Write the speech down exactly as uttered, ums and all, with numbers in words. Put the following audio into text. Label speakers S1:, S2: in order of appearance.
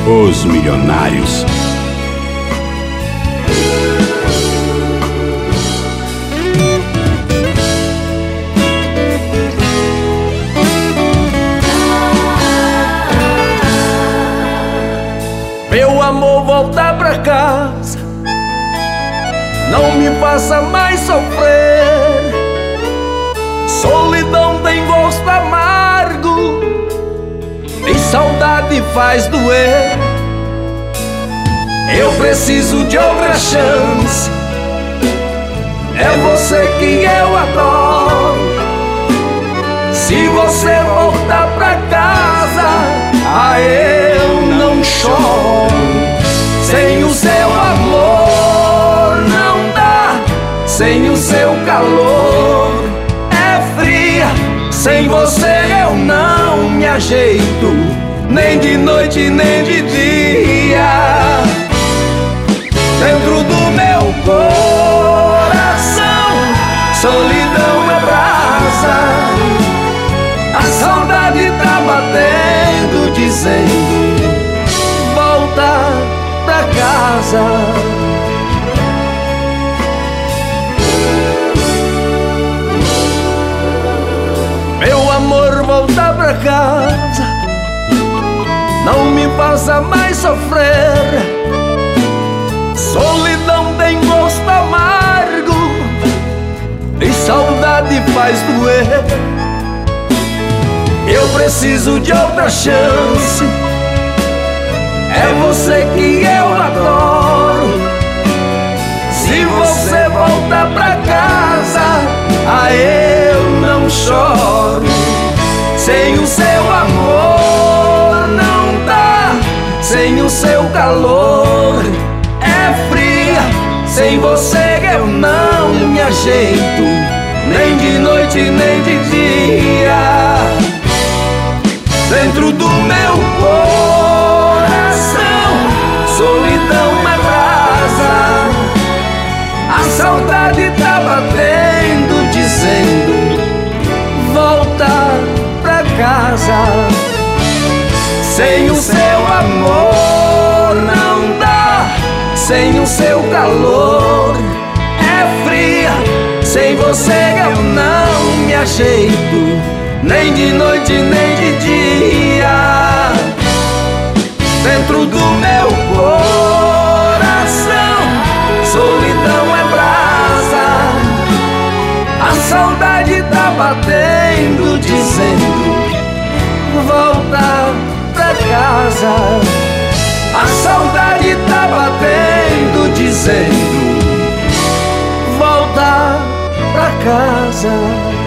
S1: Os Milionários.
S2: Meu amor, volta pra casa, não me faça mais sofrer. Solidão tem gosto amargo e saudade faz doer. Eu preciso de outra chance, é você que eu adoro. Se você voltar pra casa, ah, eu não choro. Sem o seu amor não dá, sem o seu calor é fria. Sem você eu não me ajeito, nem de noite nem de dia. Dentro do meu coração, solidão é brasa. A saudade tá batendo, dizendo: volta pra casa. Meu amor, volta pra casa, não me faça mais sofrer. Solidão tem gosto amargo e saudade faz doer. Eu preciso de outra chance, é você que eu adoro. Se você voltar pra casa, ah, eu não choro. Sem o seu amor não dá, sem o seu calor é fria. Sem você eu não me ajeito, nem de noite nem de dia. Dentro do meu coração, solidão é brasa. A saudade tá batendo, dizendo: volta pra casa. Sem o seu amor não dá, sem o seu calor é fria. Sem você eu não me ajeito, nem de noite nem de dia. Dentro do meu coração, solidão é brasa. A saudade tá batendo, dizendo: volta pra casa. A saudade tá batendo, dizendo: volta pra casa.